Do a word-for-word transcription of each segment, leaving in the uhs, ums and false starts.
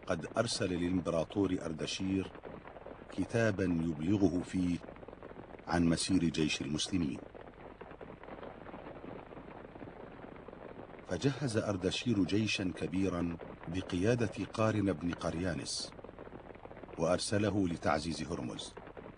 قد أرسل للإمبراطور أردشير كتابا يبلغه فيه عن مسير جيش المسلمين. فجهز أردشير جيشا كبيرا بقيادة قارن بن قريانس وأرسله لتعزيز هرمز.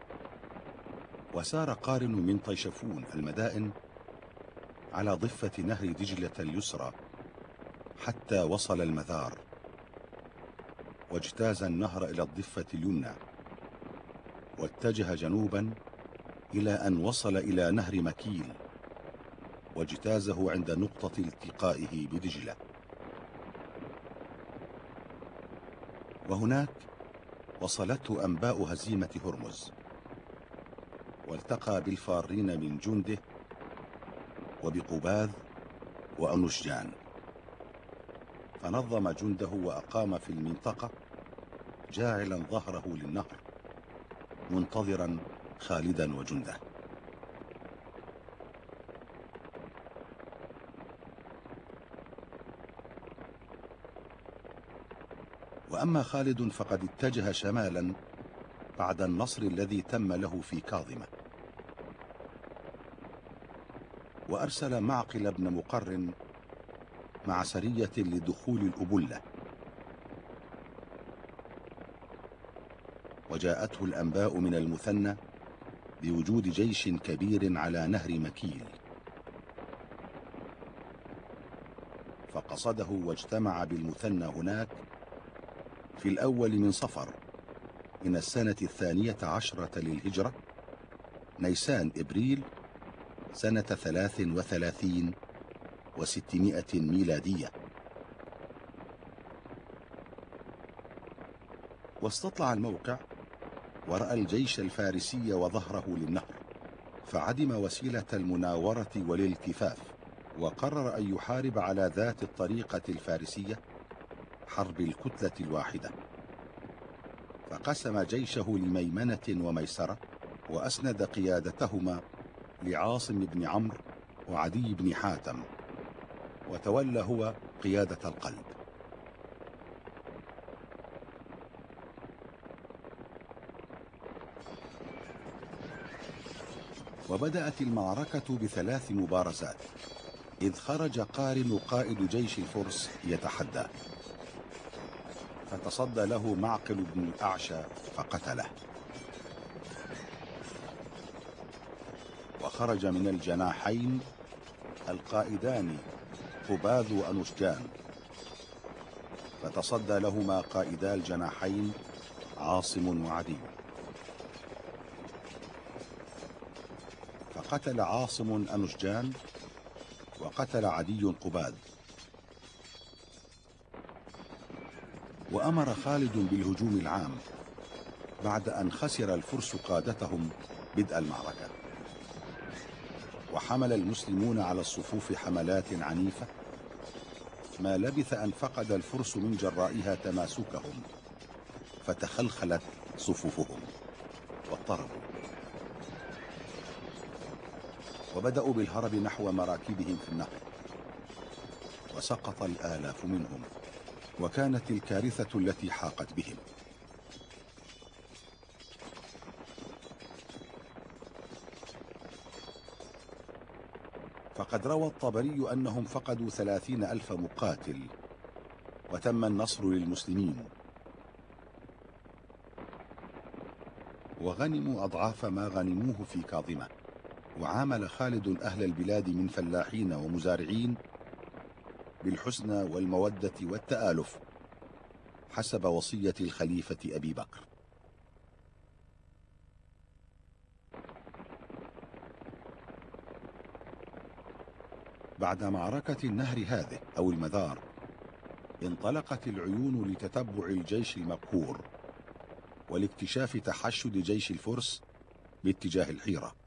وسار قارن من طيشفون المدائن على ضفة نهر دجلة اليسرى حتى وصل المذار، واجتاز النهر إلى الضفة اليمنى، واتجه جنوبا إلى أن وصل إلى نهر مكيل، واجتازه عند نقطة التقائه بدجلة. وهناك وصلته أنباء هزيمة هرمز، والتقى بالفارين من جنده وبقباذ وأنوشجان، فنظم جنده وأقام في المنطقة جاعلا ظهره للنهر منتظرا خالدا وجنده. وأما خالد فقد اتجه شمالا بعد النصر الذي تم له في كاظمة، وأرسل معقل بن مقرن مع سرية لدخول الأبلة، وجاءته الأنباء من المثنى بوجود جيش كبير على نهر مكيل، فقصده واجتمع بالمثنى هناك في الأول من صفر من السنة الثانية عشرة للهجرة، نيسان إبريل سنة ثلاث وثلاثين وستمائة ميلادية. واستطلع الموقع ورأى الجيش الفارسي وظهره للنهر، فعدم وسيلة المناورة والالتفاف، وقرر أن يحارب على ذات الطريقة الفارسية حرب الكتلة الواحدة، فقسم جيشه لميمنة وميسرة، وأسند قيادتهما لعاصم بن عمرو وعدي بن حاتم، وتولى هو قيادة القلب. وبدأت المعركة بثلاث مبارزات، إذ خرج قارن قائد جيش الفرس يتحداه، فتصدى له معقل بن الأعشى فقتله. وخرج من الجناحين القائدان قباذ وأنوشجان، فتصدى لهما قائدا الجناحين عاصم وعدي، فقتل عاصم أنوشجان وقتل عدي قباذ. وأمر خالد بالهجوم العام بعد أن خسر الفرس قادتهم بدء المعركة، وحمل المسلمون على الصفوف حملات عنيفة، ما لبث أن فقد الفرس من جرائها تماسكهم، فتخلخلت صفوفهم واضطربوا، وبدأوا بالهرب نحو مراكبهم في النهر، وسقط الآلاف منهم، وكانت الكارثة التي حاقت بهم. فقد روى الطبري أنهم فقدوا ثلاثين ألف مقاتل، وتم النصر للمسلمين، وغنموا أضعاف ما غنموه في كاظمة. وعامل خالد أهل البلاد من فلاحين ومزارعين بالحسنى والمودة والتآلف حسب وصية الخليفة أبي بكر. بعد معركة النهر هذه أو المذار، انطلقت العيون لتتبع الجيش المقهور ولاكتشاف تحشد جيش الفرس باتجاه الحيرة.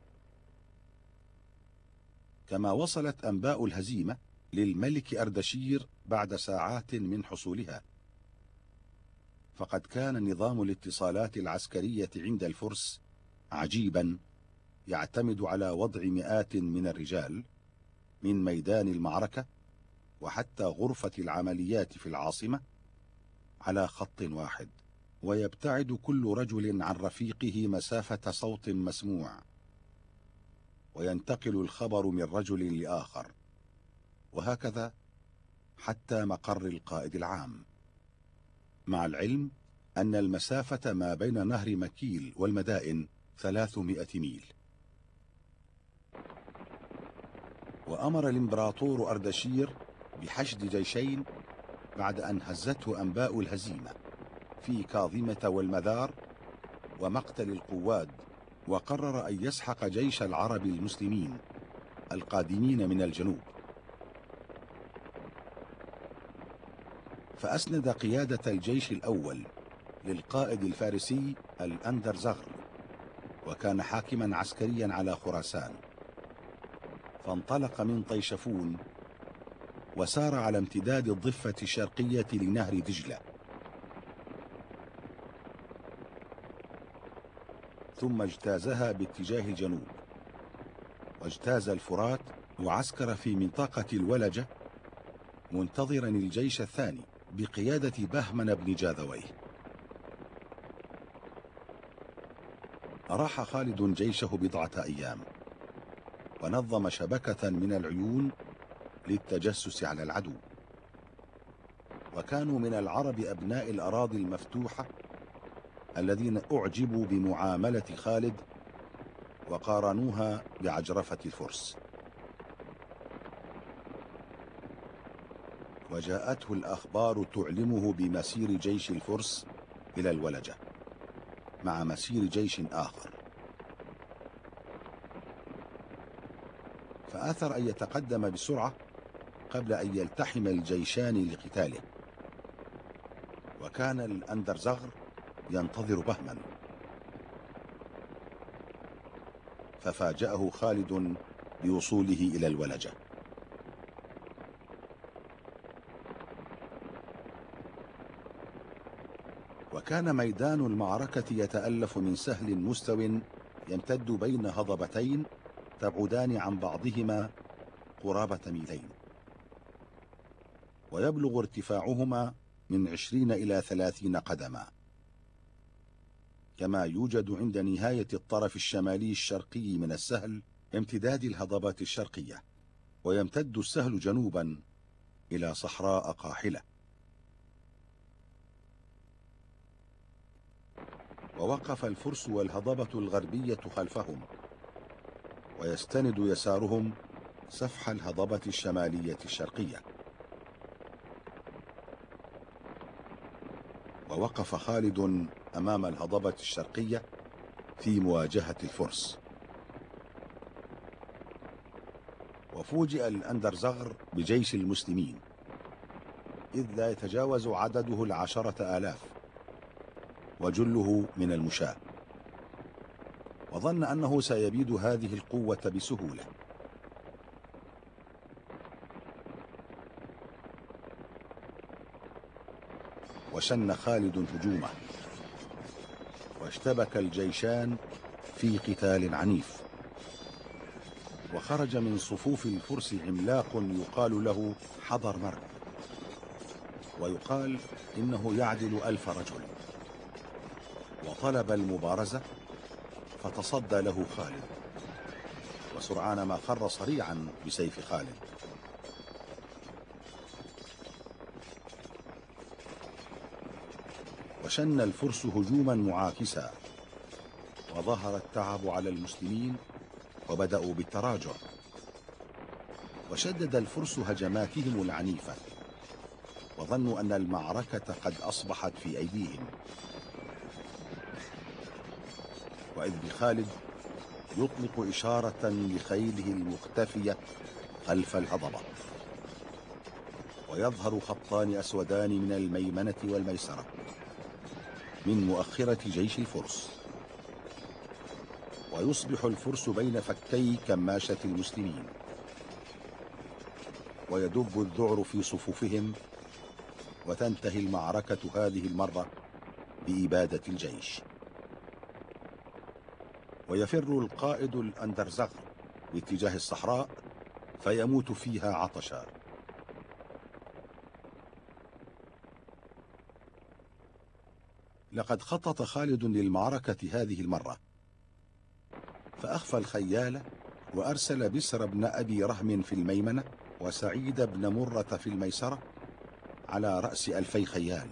كما وصلت أنباء الهزيمة للملك أردشير بعد ساعات من حصولها، فقد كان نظام الاتصالات العسكرية عند الفرس عجيبا، يعتمد على وضع مئات من الرجال من ميدان المعركة وحتى غرفة العمليات في العاصمة على خط واحد، ويبتعد كل رجل عن رفيقه مسافة صوت مسموع، وينتقل الخبر من رجل لآخر، وهكذا حتى مقر القائد العام، مع العلم أن المسافة ما بين نهر مكيل والمدائن ثلاثمائة ميل. وأمر الإمبراطور أردشير بحشد جيشين بعد أن هزته أنباء الهزيمة في كاظمة والمذار ومقتل القواد، وقرر أن يسحق جيش العرب المسلمين القادمين من الجنوب. فأسند قيادة الجيش الأول للقائد الفارسي الأندرزغر، وكان حاكما عسكريا على خراسان، فانطلق من طيشفون وسار على امتداد الضفة الشرقية لنهر دجلة، ثم اجتازها باتجاه الجنوب، واجتاز الفرات وعسكر في منطقة الولجة منتظرا الجيش الثاني بقيادة بهمن بن جاذويه. راح خالد جيشه بضعة أيام، ونظم شبكة من العيون للتجسس على العدو. وكانوا من العرب أبناء الأراضي المفتوحة الذين أعجبوا بمعاملة خالد وقارنوها بعجرفة الفرس. وجاءته الأخبار تعلمه بمسير جيش الفرس إلى الولجة مع مسير جيش آخر، فآثر أن يتقدم بسرعة قبل أن يلتحم الجيشان لقتاله. وكان الأندرزغر ينتظر بهمن، ففاجأه خالد بوصوله إلى الولجة. وكان ميدان المعركة يتألف من سهل مستو يمتد بين هضبتين تبعدان عن بعضهما قرابة ميلين، ويبلغ ارتفاعهما من عشرين إلى ثلاثين قدما، كما يوجد عند نهاية الطرف الشمالي الشرقي من السهل امتداد الهضبات الشرقية، ويمتد السهل جنوبا إلى صحراء قاحلة. ووقف الفرس والهضبة الغربية خلفهم، ويستند يسارهم سفح الهضبة الشمالية الشرقية. ووقف خالد أمام الهضبة الشرقية في مواجهة الفرس. وفوجئ الأندرزغر بجيش المسلمين، إذ لا يتجاوز عدده العشرة آلاف، وجله من المشاة، وظن أنه سيبيد هذه القوة بسهولة. وشن خالد هجومه، واشتبك الجيشان في قتال عنيف. وخرج من صفوف الفرس عملاق يقال له حضر مرد، ويقال إنه يعدل ألف رجل، وطلب المبارزة، فتصدى له خالد، وسرعان ما خر صريعا بسيف خالد. وشن الفرس هجوما معاكسا، وظهر التعب على المسلمين وبدأوا بالتراجع. وشدد الفرس هجماتهم العنيفة، وظنوا أن المعركة قد أصبحت في أيديهم، وإذ بخالد يطلق إشارة لخيله المختفية خلف الهضبة، ويظهر خطان أسودان من الميمنة والميسرة من مؤخرة جيش الفرس، ويصبح الفرس بين فكي كماشة المسلمين، ويدب الذعر في صفوفهم، وتنتهي المعركة هذه المرة بإبادة الجيش. ويفر القائد الأندرزغر باتجاه الصحراء، فيموت فيها عطشا. لقد خطط خالد للمعركة هذه المرة، فأخفى الخيال وأرسل بسر بن أبي رهم في الميمنة وسعيد بن مرة في الميسرة على رأس ألفي خيال،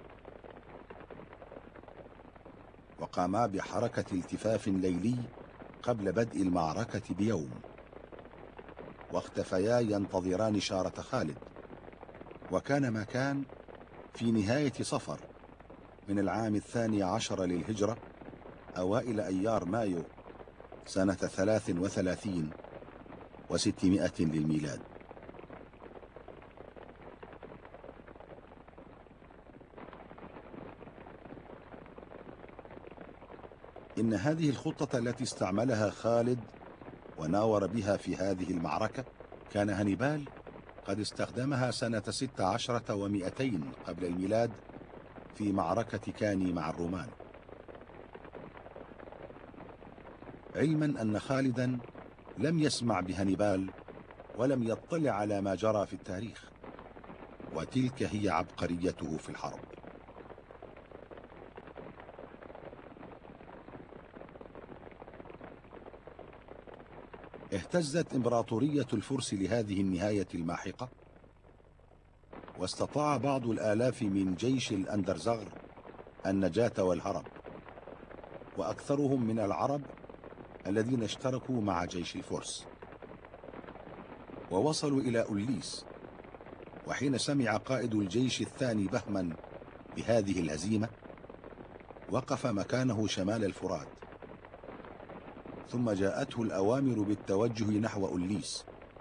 وقاما بحركة التفاف ليلي قبل بدء المعركة بيوم، واختفيا ينتظران إشارة خالد. وكان ما كان في نهاية صفر من العام الثاني عشر للهجرة، أوائل أيار مايو سنة ثلاث وثلاثين وستمائة للميلاد. إن هذه الخطة التي استعملها خالد وناور بها في هذه المعركة كان هانيبال قد استخدمها سنة ست عشرة ومئتين قبل الميلاد في معركة كاني مع الرومان، علما أن خالدا لم يسمع بهانيبال ولم يطلع على ما جرى في التاريخ، وتلك هي عبقريته في الحرب. اهتزت إمبراطورية الفرس لهذه النهاية الماحقة، واستطاع بعض الآلاف من جيش الأندرزغر النجاة والهرب، وأكثرهم من العرب الذين اشتركوا مع جيش الفرس، ووصلوا إلى أوليس. وحين سمع قائد الجيش الثاني بهما بهذه الهزيمة وقف مكانه شمال الفرات، ثم جاءته الأوامر بالتوجه نحو أوليس،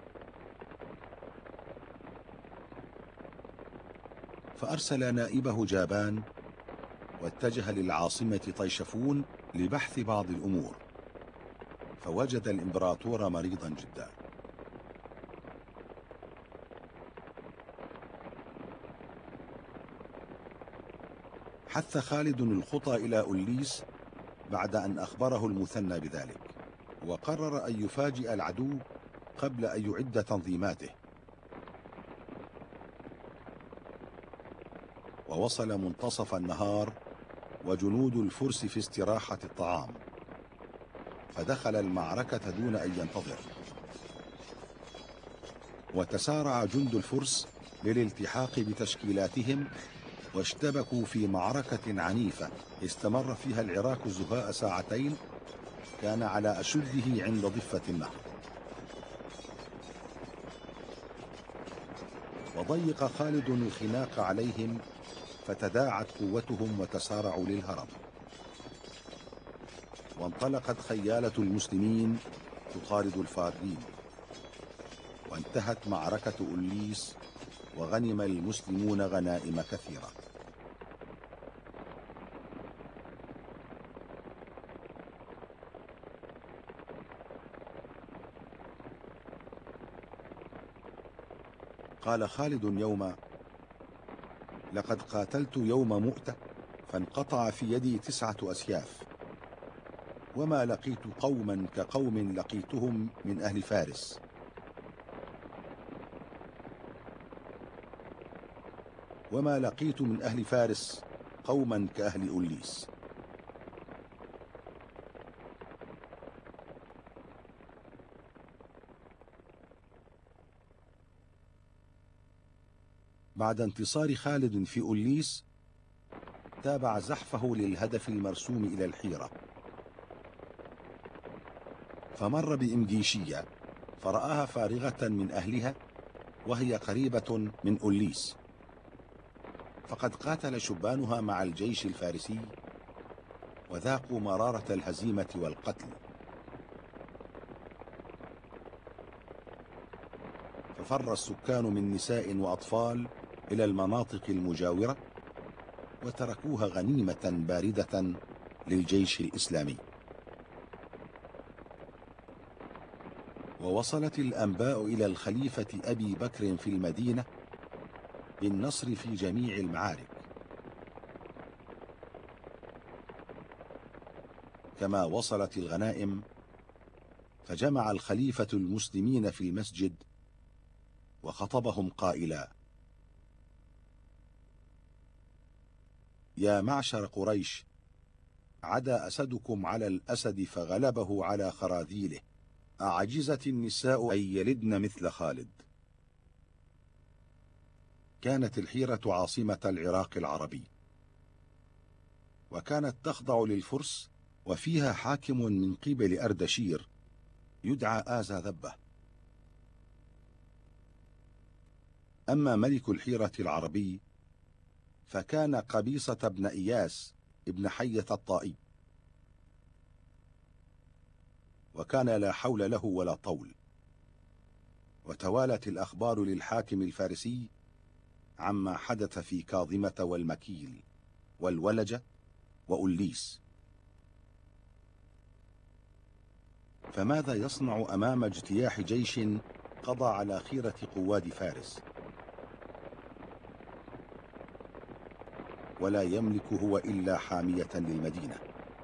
فأرسل نائبه جابان واتجه للعاصمة طيشفون لبحث بعض الأمور، فوجد الإمبراطور مريضا جدا. حث خالد الخطى إلى أوليس بعد أن أخبره المثنى بذلك، وقرر أن يفاجئ العدو قبل أن يعد تنظيماته. ووصل منتصف النهار وجنود الفرس في استراحة الطعام، فدخل المعركة دون أن ينتظر، وتسارع جند الفرس للالتحاق بتشكيلاتهم، واشتبكوا في معركة عنيفة استمر فيها العراك زهاء ساعتين كان على أشده عند ضفة النهر. وضيق خالد الخناق عليهم فتداعت قوتهم وتسارعوا للهرب، وانطلقت خيالة المسلمين تطارد الفارين، وانتهت معركة أوليس وغنم المسلمون غنائم كثيرة. قال خالد يوما: لقد قاتلت يوم مؤتة فانقطع في يدي تسعة أسياف، وما لقيت قوما كقوم لقيتهم من أهل فارس، وما لقيت من أهل فارس قوما كأهل أوليس. بعد انتصار خالد في أوليس تابع زحفه للهدف المرسوم إلى الحيرة، فمر بإمجيشية فرآها فارغة من أهلها وهي قريبة من أوليس، فقد قاتل شبانها مع الجيش الفارسي وذاقوا مرارة الهزيمة والقتل، ففر السكان من نساء وأطفال إلى المناطق المجاورة وتركوها غنيمة باردة للجيش الإسلامي. ووصلت الأنباء إلى الخليفة أبي بكر في المدينة بالنصر في جميع المعارك، كما وصلت الغنائم، فجمع الخليفة المسلمين في المسجد وخطبهم قائلا: يا معشر قريش، عدا أسدكم على الأسد فغلبه على خراذيله، أعجزت النساء أن يلدن مثل خالد. كانت الحيرة عاصمة العراق العربي، وكانت تخضع للفرس، وفيها حاكم من قبل أردشير يدعى آذذبة. أما ملك الحيرة العربي فكان قبيصة بن إياس ابن حية الطائي، وكان لا حول له ولا طول. وتوالت الأخبار للحاكم الفارسي عما حدث في كاظمة والمكيل والولجة وأوليس. فماذا يصنع أمام اجتياح جيش قضى على خيرة قواد فارس، ولا يملك هو إلا حامية للمدينة؟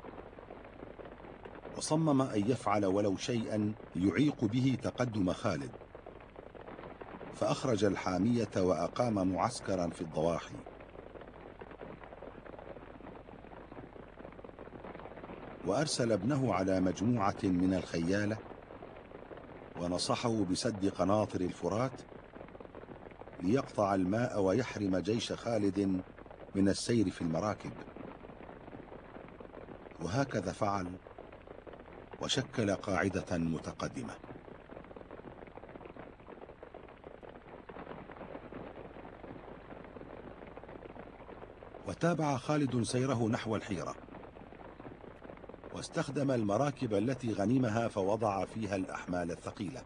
وصمم أن يفعل ولو شيئا يعيق به تقدم خالد، فأخرج الحامية وأقام معسكرا في الضواحي. وأرسل ابنه على مجموعة من الخيالة ونصحه بسد قناطر الفرات ليقطع الماء ويحرم جيش خالد من السير في المراكب. وهكذا فعل، وشكل قاعدة متقدمة. وتابع خالد سيره نحو الحيرة، واستخدم المراكب التي غنمها فوضع فيها الأحمال الثقيلة،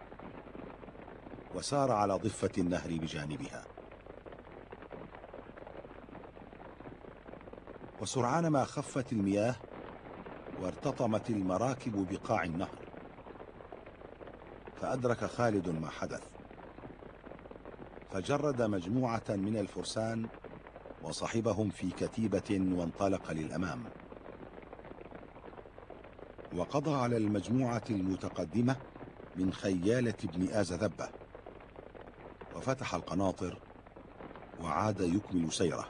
وسار على ضفة النهر بجانبها. وسرعان ما خفت المياه وارتطمت المراكب بقاع النهر، فأدرك خالد ما حدث، فجرد مجموعة من الفرسان وصحبهم في كتيبة وانطلق للأمام، وقضى على المجموعة المتقدمة من خيالة ابن آذذبة، وفتح القناطر وعاد يكمل سيره.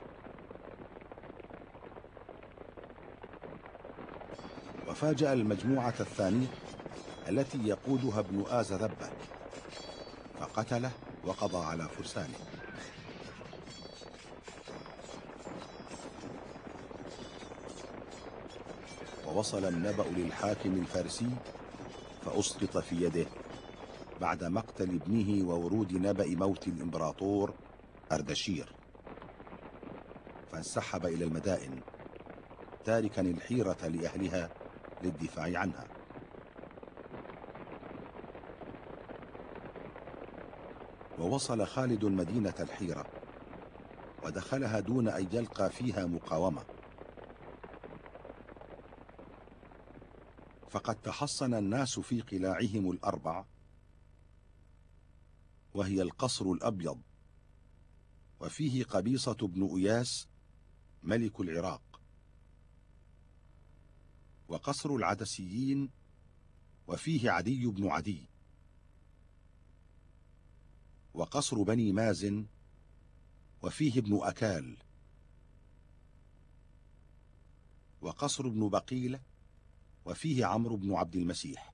وفاجأ المجموعة الثانية التي يقودها ابن آذذبة، فقتله وقضى على فرسانه. ووصل النبأ للحاكم الفارسي فأسقط في يده بعد مقتل ابنه وورود نبأ موت الإمبراطور أردشير، فانسحب إلى المدائن تاركا الحيرة لأهلها للدفاع عنها. ووصل خالد مدينة الحيرة ودخلها دون أن يلقى فيها مقاومة، فقد تحصن الناس في قلاعهم الأربع، وهي القصر الأبيض، وفيه قبيصة بن إياس ملك العراق، وقصر العدسيين وفيه عدي بن عدي، وقصر بني مازن وفيه ابن أكال، وقصر ابن بقيلة وفيه عمرو بن عبد المسيح.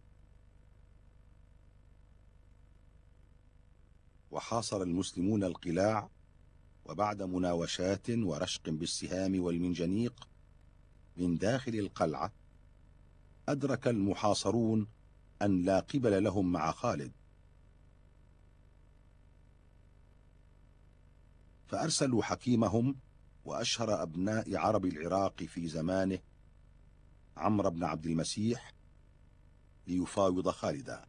وحاصر المسلمون القلاع، وبعد مناوشات ورشق بالسهام والمنجنيق من داخل القلعة أدرك المحاصرون أن لا قبل لهم مع خالد، فأرسلوا حكيمهم وأشهر أبناء عرب العراق في زمانه عمرو بن عبد المسيح ليفاوض خالدا.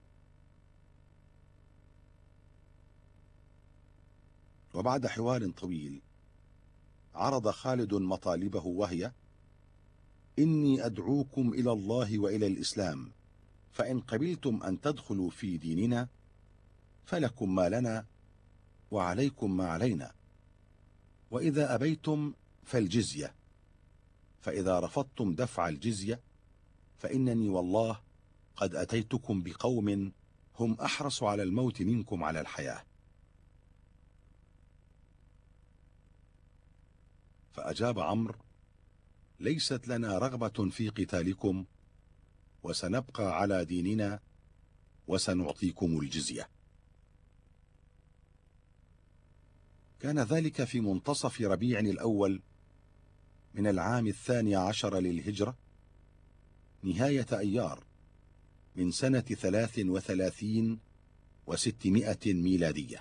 وبعد حوار طويل عرض خالد مطالبه، وهي: إني أدعوكم إلى الله وإلى الإسلام، فإن قبلتم أن تدخلوا في ديننا فلكم ما لنا وعليكم ما علينا، وإذا أبيتم فالجزية، فإذا رفضتم دفع الجزية فإنني والله قد أتيتكم بقوم هم أحرص على الموت منكم على الحياة. فأجاب عمرو: ليست لنا رغبة في قتالكم، وسنبقى على ديننا وسنعطيكم الجزية. كان ذلك في منتصف ربيع الأول من العام الثاني عشر للهجرة، نهاية أيار من سنة ثلاث وثلاثين وستمائة ميلادية.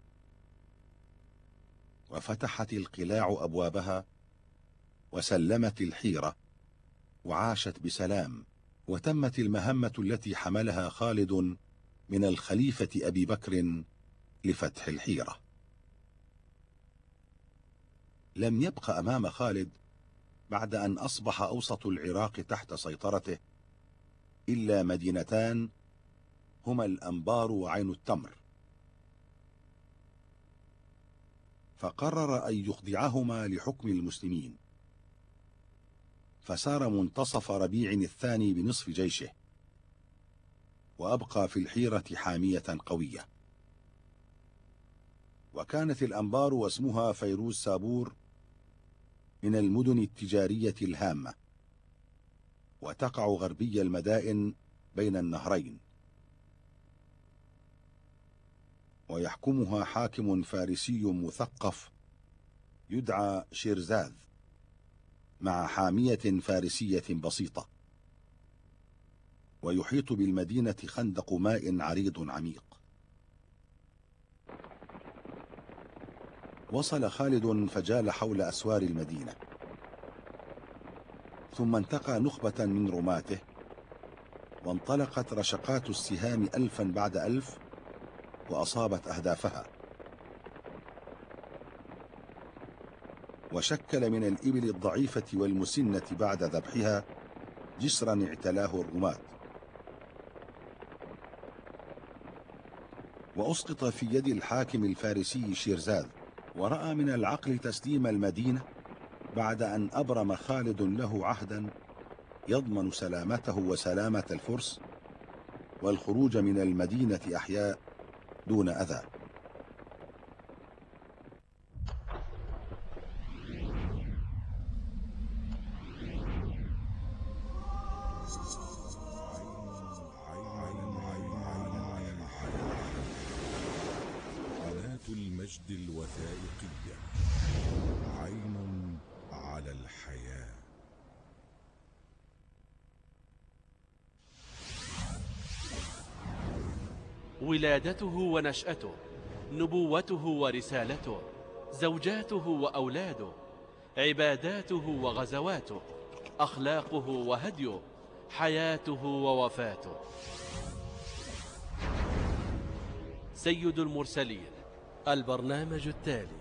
وفتحت القلاع أبوابها وسلمت الحيرة وعاشت بسلام، وتمت المهمة التي حملها خالد من الخليفة أبي بكر لفتح الحيرة. لم يبق أمام خالد بعد أن أصبح أوسط العراق تحت سيطرته إلا مدينتان هما الأنبار وعين التمر، فقرر أن يخضعهما لحكم المسلمين، فسار منتصف ربيع الثاني بنصف جيشه، وأبقى في الحيرة حامية قوية. وكانت الأنبار واسمها فيروز سابور من المدن التجارية الهامة، وتقع غربي المدائن بين النهرين، ويحكمها حاكم فارسي مثقف يدعى شيرزاد، مع حامية فارسية بسيطة، ويحيط بالمدينة خندق ماء عريض عميق. وصل خالد فجال حول أسوار المدينة، ثم انتقى نخبة من رماته، وانطلقت رشقات السهام ألفا بعد ألف وأصابت أهدافها، وشكل من الإبل الضعيفة والمسنة بعد ذبحها جسرا اعتلاه الرماة، وأسقط في يد الحاكم الفارسي شيرزاد، ورأى من العقل تسليم المدينة بعد أن أبرم خالد له عهدا يضمن سلامته وسلامة الفرس، والخروج من المدينة أحياء دون أذى. قناة المجد الوثائقية، عين على الحياة. ولادته ونشأته، نبوته ورسالته، زوجاته وأولاده، عباداته وغزواته، أخلاقه وهديه، حياته ووفاته. سيد المرسلين، البرنامج التالي.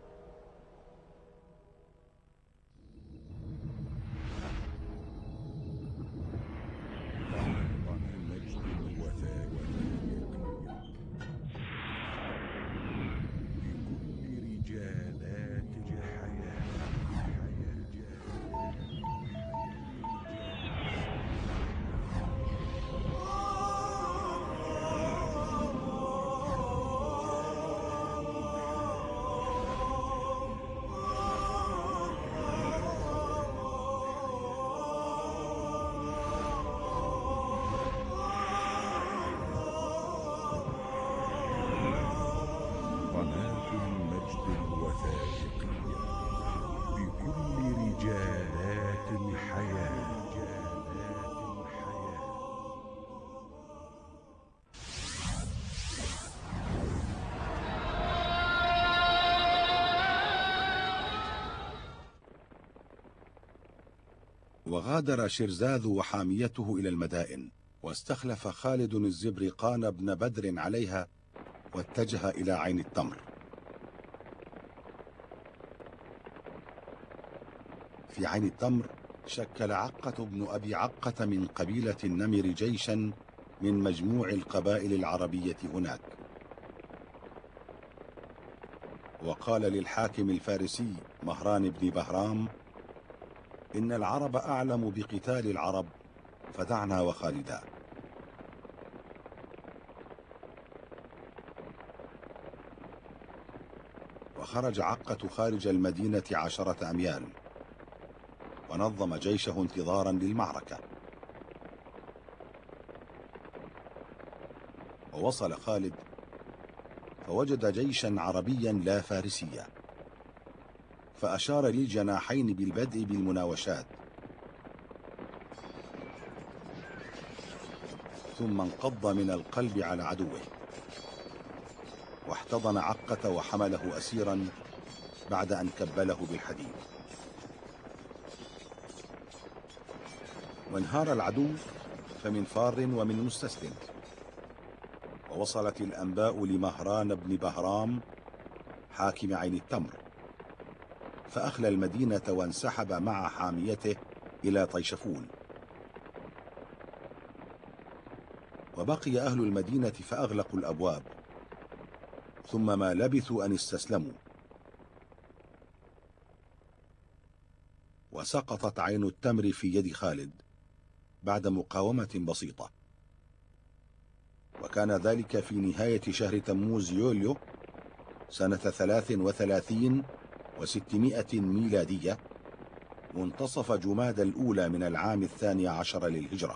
وغادر شيرزاد وحاميته إلى المدائن، واستخلف خالد الزبرقان بن بدر عليها، واتجه إلى عين التمر. في عين التمر شكل عقة بن أبي عقة من قبيلة النمر جيشا من مجموع القبائل العربية هناك، وقال للحاكم الفارسي مهران بن بهرام: إن العرب أعلم بقتال العرب، فدعنا وخالدا. وخرج عقة خارج المدينة عشرة أميال، ونظم جيشه انتظارا للمعركة. ووصل خالد فوجد جيشا عربيا لا فارسيا، فأشار للجناحين بالبدء بالمناوشات، ثم انقض من القلب على عدوه، واحتضن عقة وحمله أسيرا بعد أن كبله بالحديد. وانهار العدو فمن فار ومن مستسلم، ووصلت الأنباء لمهران بن بهرام حاكم عين التمر، فأخلى المدينة وانسحب مع حاميته إلى طيشفون. وبقي أهل المدينة فأغلقوا الأبواب، ثم ما لبثوا أن استسلموا، وسقطت عين التمر في يد خالد بعد مقاومة بسيطة. وكان ذلك في نهاية شهر تموز يوليو سنة ثلاث وثلاثين وستمائة ميلادية، منتصف جماد الأولى من العام الثاني عشر للهجرة.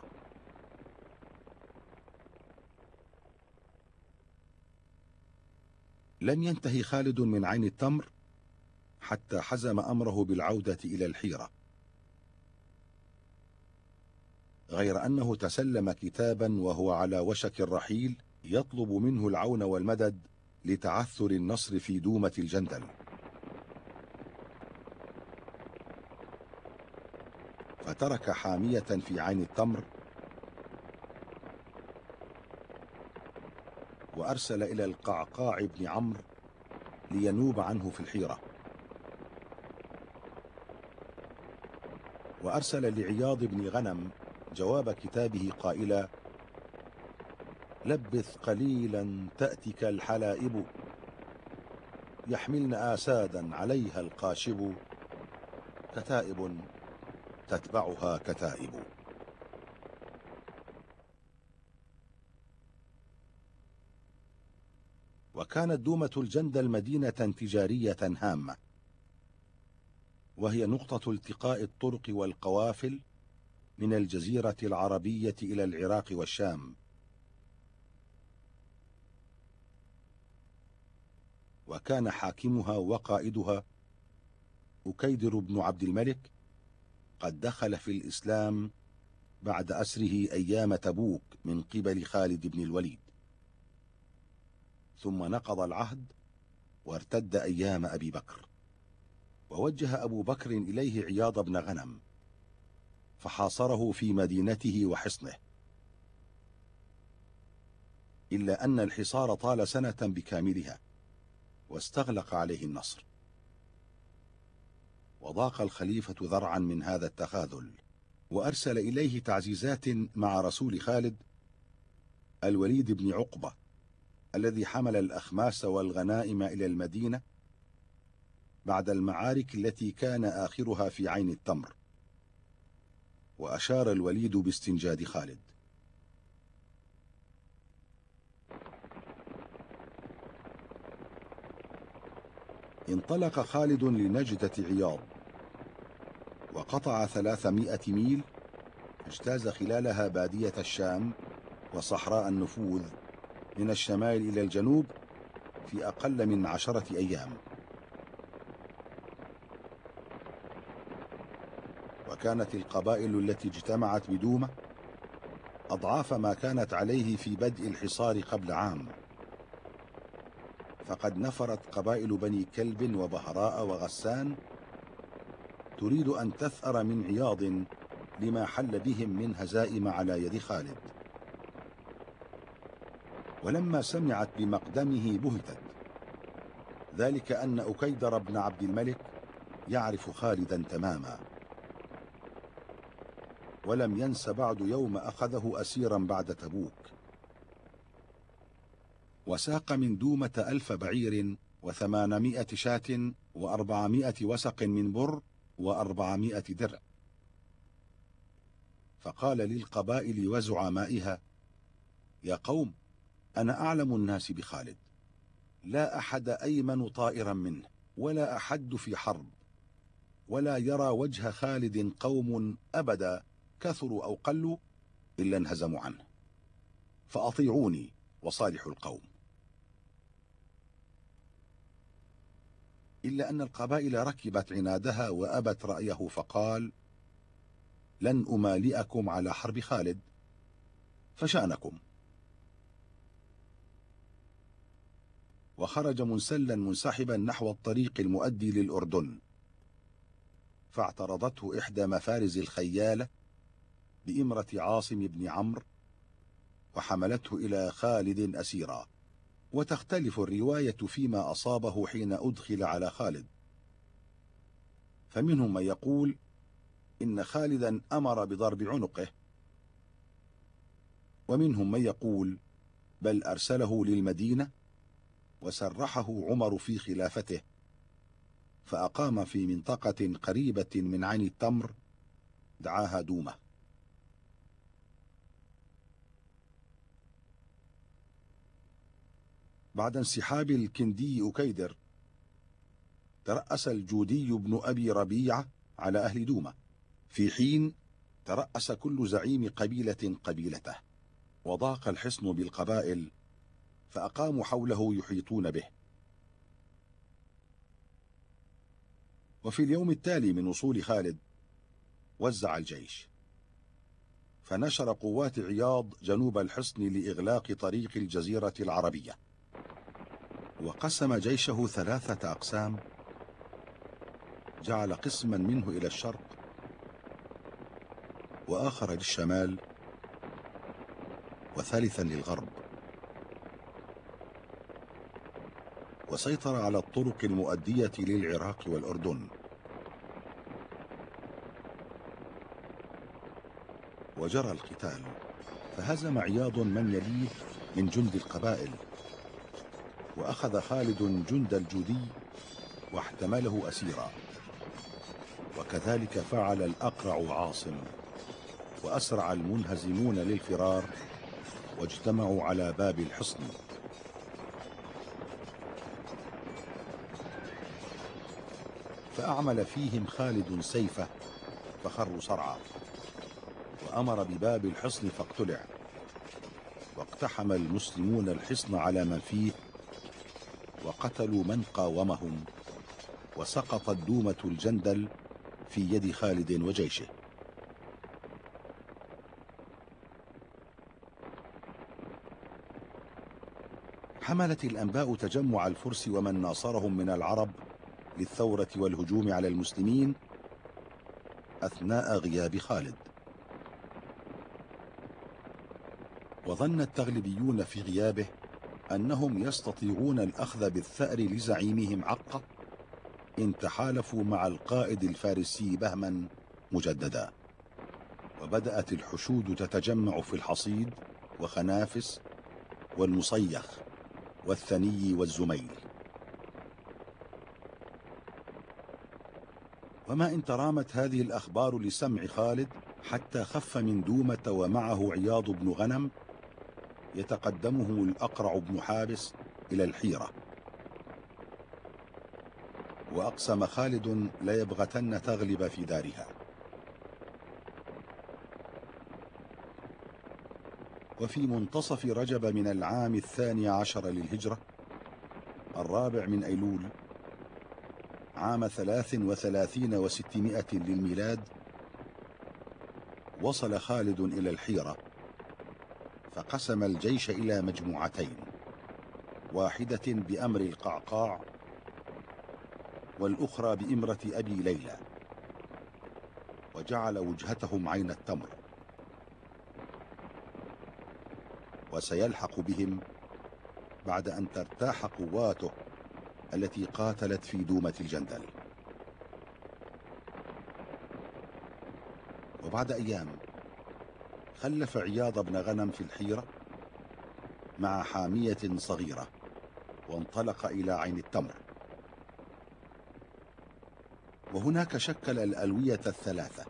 لم ينتهي خالد من عين التمر حتى حزم أمره بالعودة إلى الحيرة، غير أنه تسلم كتابا وهو على وشك الرحيل يطلب منه العون والمدد لتعثر النصر في دومة الجندل. فترك حامية في عين التمر، وأرسل إلى القعقاع بن عمرو لينوب عنه في الحيرة، وأرسل لعياض بن غنم جواب كتابه قائلا: لبث قليلا تأتك الحلائب، يحملن آسادا عليها القاشب، كتائب تتبعها كتائب. وكانت دومة الجندل مدينة تجارية هامة، وهي نقطة التقاء الطرق والقوافل من الجزيرة العربية إلى العراق والشام. وكان حاكمها وقائدها أكيدر بن عبد الملك قد دخل في الإسلام بعد أسره أيام تبوك من قبل خالد بن الوليد، ثم نقض العهد وارتد أيام أبي بكر. ووجه أبو بكر إليه عياض بن غنم، فحاصره في مدينته وحصنه، إلا أن الحصار طال سنة بكاملها واستغلق عليه النصر. وضاق الخليفة ذرعا من هذا التخاذل، وأرسل إليه تعزيزات مع رسول خالد الوليد بن عقبة الذي حمل الأخماس والغنائم إلى المدينة بعد المعارك التي كان آخرها في عين التمر. وأشار الوليد باستنجاد خالد. انطلق خالد لنجدة عياض، وقطع ثلاثمائة ميل، اجتاز خلالها بادية الشام وصحراء النفوذ من الشمال إلى الجنوب في أقل من عشرة أيام. وكانت القبائل التي اجتمعت بدومة أضعاف ما كانت عليه في بدء الحصار قبل عام، فقد نفرت قبائل بني كلب وبهراء وغسان تريد أن تثأر من عياض لما حل بهم من هزائم على يد خالد. ولما سمعت بمقدمه بهتت، ذلك أن أكيدر بن عبد الملك يعرف خالدا تماما، ولم ينس بعد يوم أخذه أسيرا بعد تبوك. وساق من دومة ألف بعير وثمانمائة شاة وأربعمائة وسق من بر وأربعمائة درع. فقال للقبائل وزعمائها: يا قوم، أنا أعلم الناس بخالد، لا أحد أيمن طائرا منه، ولا أحد في حرب، ولا يرى وجه خالد قوم أبدا كثروا أو قلوا إلا انهزموا عنه، فأطيعوني وصالحوا القوم. إلا أن القبائل ركبت عنادها وأبت رأيه، فقال: لن أمالئكم على حرب خالد، فشأنكم. وخرج منسلا منسحبا نحو الطريق المؤدي للأردن، فاعترضته إحدى مفارز الخيالة بإمرة عاصم بن عمرو، وحملته إلى خالد أسيرا. وتختلف الرواية فيما أصابه حين أدخل على خالد، فمنهم من يقول إن خالدا أمر بضرب عنقه، ومنهم من يقول بل أرسله للمدينة وسرحه عمر في خلافته، فأقام في منطقة قريبة من عين التمر دعاها دومة. بعد انسحاب الكندي أكيدر، ترأس الجودي بن أبي ربيعة على أهل دومة، في حين ترأس كل زعيم قبيلة قبيلته، وضاق الحصن بالقبائل، فأقاموا حوله يحيطون به. وفي اليوم التالي من وصول خالد وزع الجيش، فنشر قوات عياض جنوب الحصن لإغلاق طريق الجزيرة العربية، وقسم جيشه ثلاثة أقسام، جعل قسما منه إلى الشرق وآخر للشمال وثالثا للغرب، وسيطر على الطرق المؤدية للعراق والأردن. وجرى القتال، فهزم عياض من يليه من جند القبائل، وأخذ خالد جند الجودي واحتمله أسيرا، وكذلك فعل الأقرع عاصم، وأسرع المنهزمون للفرار واجتمعوا على باب الحصن. فأعمل فيهم خالد سيفه فخروا صرعى، وأمر بباب الحصن فاقتلع، واقتحم المسلمون الحصن على من فيه، وقتلوا من قاومهم، وسقطت دومة الجندل في يد خالد وجيشه. حملت الأنباء تجمع الفرس ومن ناصرهم من العرب للثورة والهجوم على المسلمين أثناء غياب خالد، وظن التغلبيون في غيابه أنهم يستطيعون الأخذ بالثأر لزعيمهم عقة إن تحالفوا مع القائد الفارسي بهما مجددا. وبدأت الحشود تتجمع في الحصيد وخنافس والمصيخ والثني والزميل. وما إن ترامت هذه الأخبار لسمع خالد حتى خف من دومة ومعه عياض بن غنم يتقدمه الأقرع بن حابس إلى الحيرة. وأقسم خالد ليبغتن تغلب في دارها. وفي منتصف رجب من العام الثاني عشر للهجرة، الرابع من أيلول، عام ثلاث وثلاثين وستمائة للميلاد، وصل خالد إلى الحيرة، فقسم الجيش إلى مجموعتين، واحدة بأمر القعقاع والأخرى بإمرة أبي ليلى، وجعل وجهتهم عين التمر، وسيلحق بهم بعد أن ترتاح قواته التي قاتلت في دومة الجندل. وبعد أيام خلف عياض بن غنم في الحيرة مع حامية صغيرة، وانطلق إلى عين التمر. وهناك شكل الألوية الثلاثة،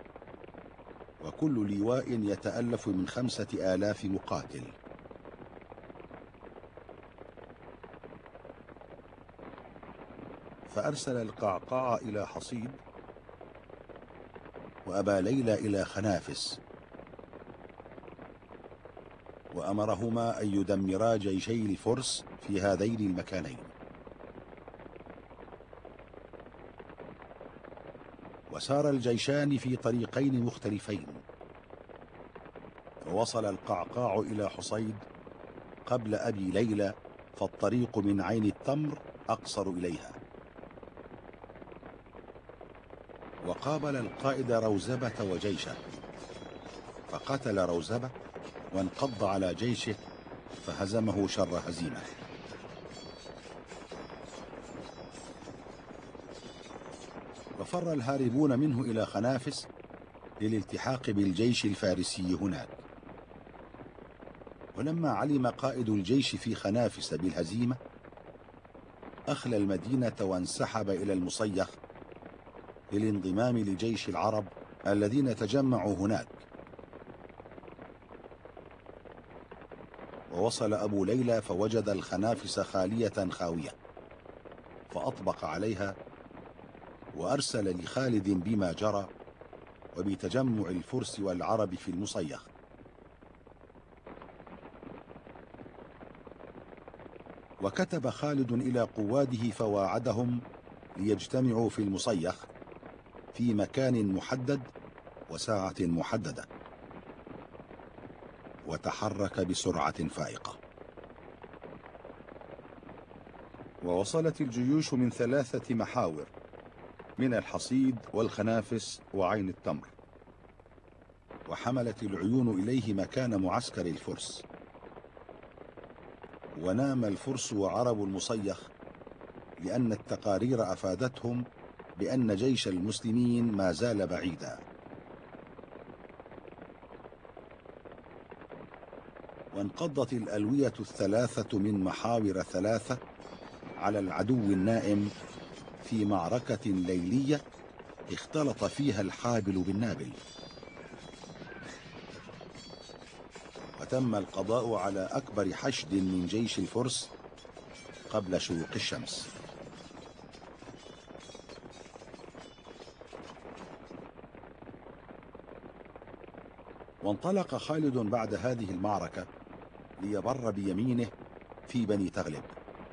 وكل لواء يتألف من خمسة آلاف مقاتل. فأرسل القعقاع إلى حصيد، وأبا ليلى إلى خنافس، وأمرهما أن يدمرا جيشي الفرس في هذين المكانين. وسار الجيشان في طريقين مختلفين، ووصل القعقاع إلى حصيد قبل أبي ليلى، فالطريق من عين التمر أقصر إليها. وقابل القائد روزبة وجيشه، فقتل روزبة وانقض على جيشه فهزمه شر هزيمة. وفر الهاربون منه إلى خنافس للالتحاق بالجيش الفارسي هناك. ولما علم قائد الجيش في خنافس بالهزيمة أخلى المدينة وانسحب إلى المصيخ للانضمام لجيش العرب الذين تجمعوا هناك. ووصل أبو ليلى فوجد الخنافس خالية خاوية، فأطبق عليها وأرسل لخالد بما جرى وبتجمع الفرس والعرب في المصيخ. وكتب خالد إلى قواده فواعدهم ليجتمعوا في المصيخ في مكان محدد وساعة محددة، وتحرك بسرعة فائقة. ووصلت الجيوش من ثلاثة محاور من الحصيد والخنافس وعين التمر، وحملت العيون إليه مكان معسكر الفرس. ونام الفرس وعرب المصيخ، لأن التقارير أفادتهم بأن جيش المسلمين ما زال بعيدا. وانقضت الألوية الثلاثة من محاور ثلاثة على العدو النائم في معركة ليلية اختلط فيها الحابل بالنابل، وتم القضاء على أكبر حشد من جيش الفرس قبل شروق الشمس. وانطلق خالد بعد هذه المعركة ليبر بيمينه في بني تغلب،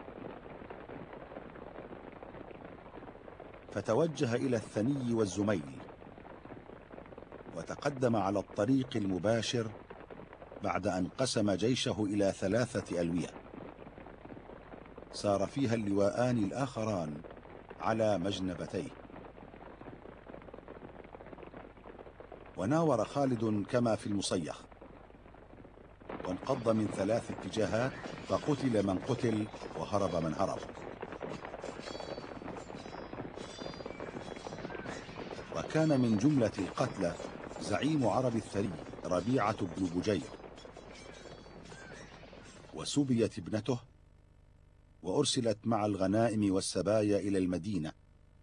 فتوجه إلى الثني والزميل، وتقدم على الطريق المباشر بعد أن قسم جيشه إلى ثلاثة ألوية سار فيها اللواءان الآخران على مجنبتيه. وناور خالد كما في المصيخ، وانقض من ثلاث اتجاهات، فقتل من قتل وهرب من هرب. وكان من جملة القتلى زعيم عرب الثري ربيعة بن بجير، وسبيت ابنته وأرسلت مع الغنائم والسبايا إلى المدينة،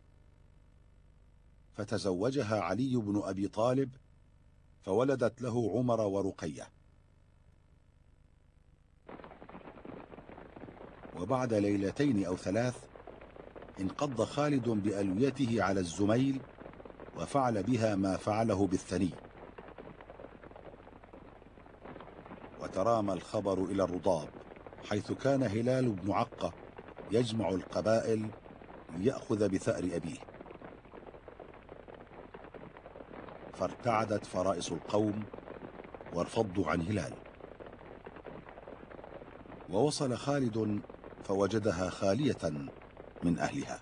فتزوجها علي بن أبي طالب فولدت له عمر ورقية. وبعد ليلتين أو ثلاث انقض خالد بألويته على الزميل، وفعل بها ما فعله بالثني. وترامى الخبر إلى الرضاب، حيث كان هلال بن عقة يجمع القبائل ليأخذ بثأر أبيه. فارتعدت فرائس القوم وارفضوا عن هلال. ووصل خالد فوجدها خالية من أهلها.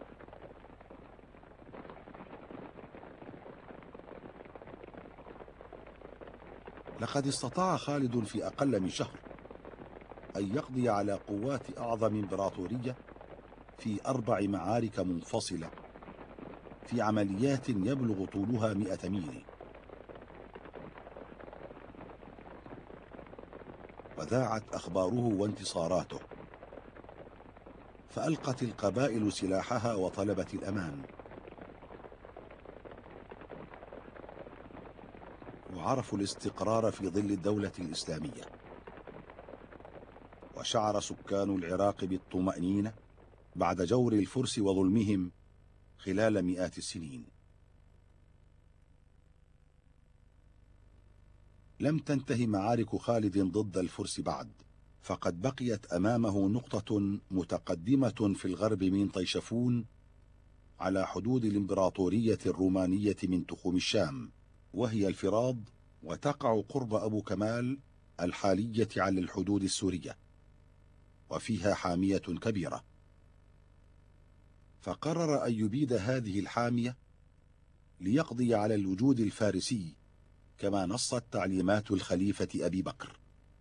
لقد استطاع خالد في أقل من شهر أن يقضي على قوات أعظم إمبراطورية في أربع معارك منفصلة في عمليات يبلغ طولها مئة ميل. وذاعت أخباره وانتصاراته، فألقت القبائل سلاحها وطلبت الأمان. وعرفوا الاستقرار في ظل الدولة الإسلامية، وشعر سكان العراق بالطمأنينة بعد جور الفرس وظلمهم خلال مئات السنين. لم تنتهي معارك خالد ضد الفرس بعد، فقد بقيت أمامه نقطة متقدمة في الغرب من طيشفون على حدود الإمبراطورية الرومانية من تخوم الشام، وهي الفراض، وتقع قرب أبو كمال الحالية على الحدود السورية، وفيها حامية كبيرة. فقرر أن يبيد هذه الحامية ليقضي على الوجود الفارسي كما نصت تعليمات الخليفة أبي بكر.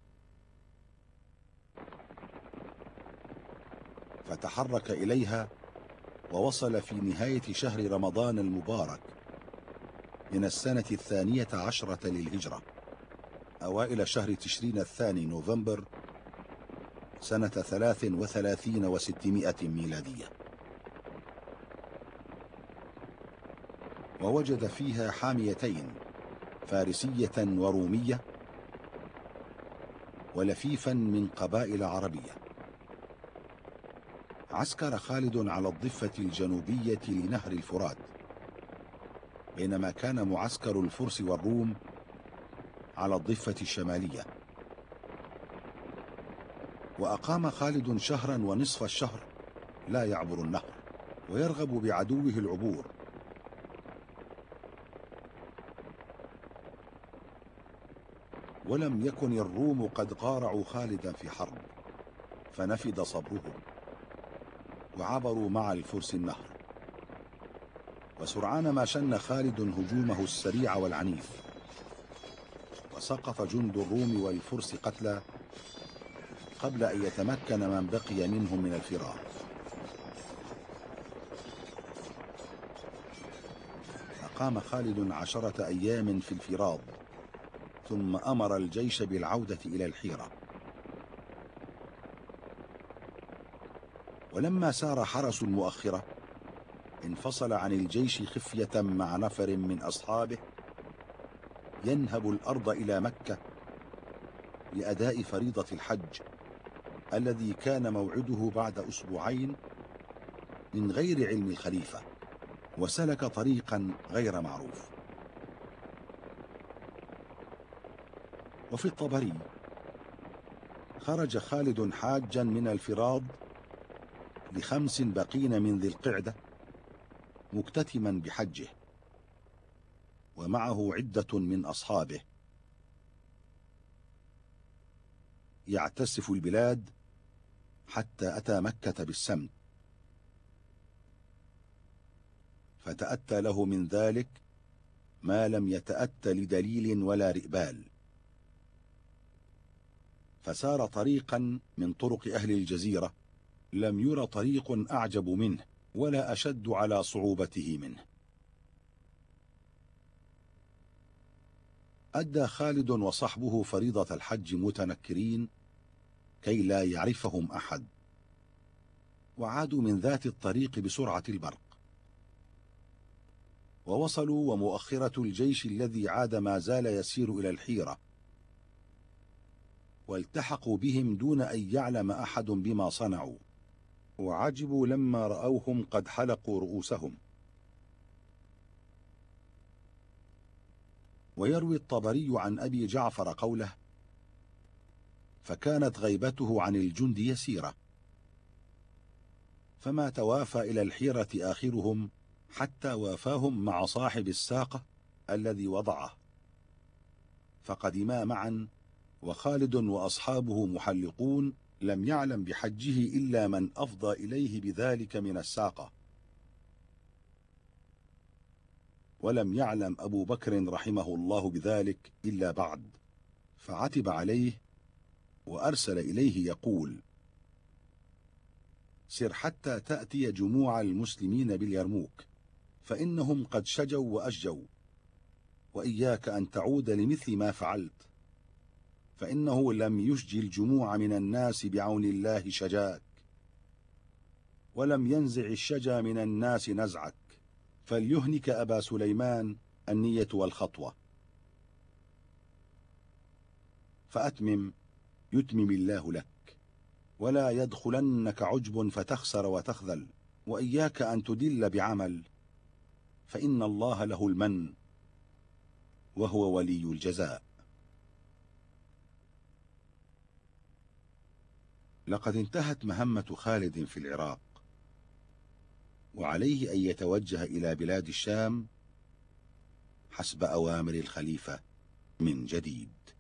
فتحرك إليها ووصل في نهاية شهر رمضان المبارك من السنة الثانية عشرة للهجرة، أوائل شهر تشرين الثاني نوفمبر سنة ثلاث وثلاثين وستمائة ميلادية، ووجد فيها حاميتين فارسية ورومية ولفيفا من قبائل عربية. عسكر خالد على الضفة الجنوبية لنهر الفرات، بينما كان معسكر الفرس والروم على الضفة الشمالية. وأقام خالد شهرا ونصف الشهر لا يعبر النهر ويرغب بعدوه العبور، ولم يكن الروم قد قارعوا خالدا في حرب، فنفد صبرهم وعبروا مع الفرس النهر. وسرعان ما شن خالد هجومه السريع والعنيف، وسقط جند الروم والفرس قتلى قبل أن يتمكن من بقي منهم من الفرار. أقام خالد عشرة أيام في الفراض، ثم أمر الجيش بالعودة إلى الحيرة. ولما سار حرس المؤخرة انفصل عن الجيش خفية مع نفر من أصحابه ينهب الأرض إلى مكة لأداء فريضة الحج الذي كان موعده بعد أسبوعين من غير علم الخليفة، وسلك طريقا غير معروف. وفي الطبري: خرج خالد حاجا من الفراض لخمس بقين من ذي القعدة مكتتما بحجه، ومعه عدة من أصحابه، يعتسف البلاد حتى أتى مكة بالسمت، فتأتى له من ذلك ما لم يتأتى لدليل ولا رئبال، فسار طريقا من طرق أهل الجزيرة لم ير طريق أعجب منه ولا أشد على صعوبته منه. أدى خالد وصحبه فريضة الحج متنكرين كي لا يعرفهم أحد، وعادوا من ذات الطريق بسرعة البرق، ووصلوا ومؤخرة الجيش الذي عاد ما زال يسير إلى الحيرة، والتحقوا بهم دون أن يعلم أحد بما صنعوا، وعجبوا لما رأوهم قد حلقوا رؤوسهم. ويروي الطبري عن أبي جعفر قوله: فكانت غيبته عن الجند يسيرة، فما توافى إلى الحيرة آخرهم حتى وافاهم مع صاحب الساقة الذي وضعه، فقدما معا، وخالد وأصحابه محلقون، لم يعلم بحجه إلا من أفضى إليه بذلك من الساقة، ولم يعلم أبو بكر رحمه الله بذلك إلا بعد، فعتب عليه وأرسل إليه يقول: سر حتى تأتي جموع المسلمين باليرموك، فإنهم قد شجوا وأشجوا، وإياك أن تعود لمثل ما فعلت، فإنه لم يشجي الجموع من الناس بعون الله شجاك، ولم ينزع الشجا من الناس نزعك، فليهنك أبا سليمان النية والخطوة، فأتمم يتمم الله لك. ولا يدخلنك عجب فتخسر وتخذل، وإياك أن تدل بعمل، فإن الله له المن وهو ولي الجزاء. لقد انتهت مهمة خالد في العراق، وعليه أن يتوجه إلى بلاد الشام حسب أوامر الخليفة من جديد.